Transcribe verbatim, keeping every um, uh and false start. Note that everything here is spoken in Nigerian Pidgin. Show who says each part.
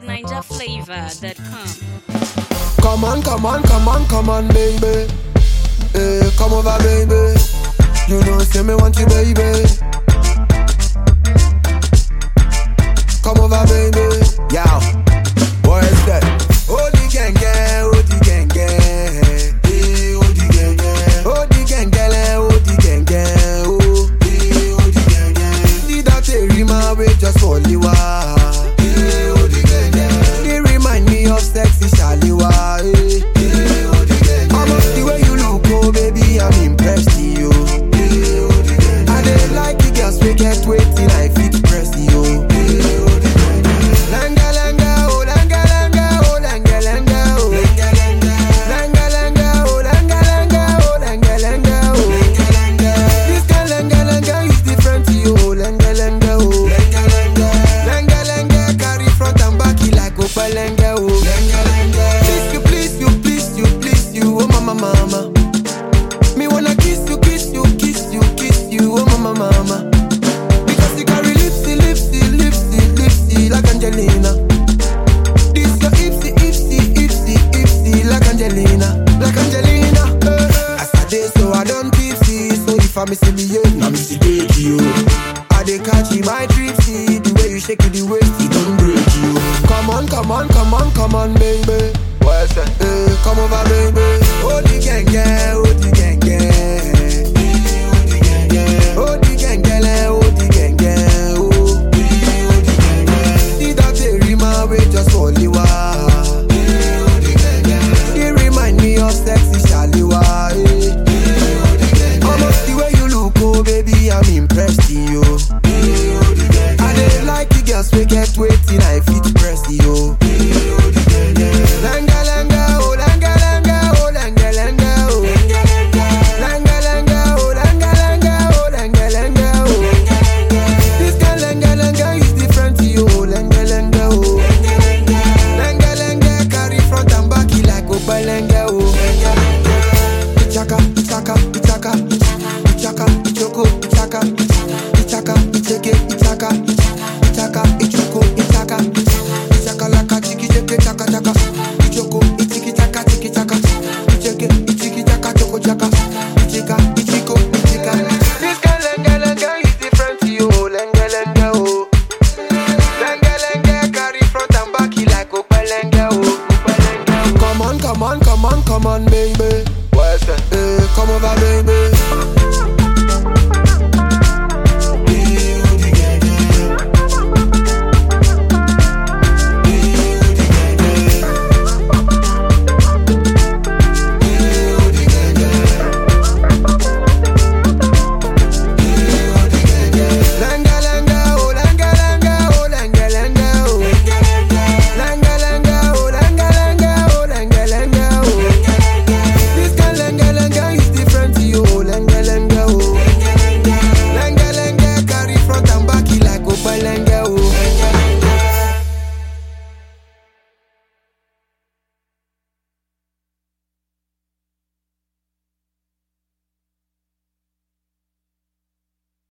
Speaker 1: Niger Flavor dot com.
Speaker 2: Come on, come on, come on, come on, baby. Hey, come over, baby. You know, say me want you, baby. Come over, baby. Yow, what is that? Oh, the gang, gang, oh, the gang, gang. Hey, oh, the gang, gang. Oh, the gang, gang, oh, the gang, gang. Oh, hey, oh, the gang, gang. See that they remind me just for Liwa. Hey, oh, the gang, gang. They remind me of sexy Shaliwa. Hey, hey, oh, the gang, gang. I'm up the way you look, oh, baby, I'm impressed with you. Hey, oh, the gang, gang. I dey like the girls we get waiting, I fit press you. Langa langa oh langa langa oh langa langa oh langa langa langa oh langa langa oh langa langa oh langa langa. This kind langa langa is different to you oh langa langa oh langa langa langa langa carry front and back like opa langa oh langa langa. Please you please you please you please you oh mama mama. Me wanna kiss you kiss you kiss you kiss you oh mama mama. Because you carry lipsy lipsy lipsy lipsy like Angelina. This your ipsy, ipsy, ipsy, ipsy like Angelina, like Angelina. Uh, As I day so I don't tipsy, so if I miss behave, I miss break you. I dey catch you my tripsy, the way you shake it, the waist, it don't break you. Come on, come on, come on, come on, baby. What's that? Hey, come over, baby. Oh the gang, gang, oh the gang, gang. Oh the gang, gang, oh the gang, gang, oh the gang, gang, oh. Just for Liwa. They remind me of sexy Shaliwa. Almost the way you look, oh baby, I'm impressed in you. I dey like the girls we get waiting, I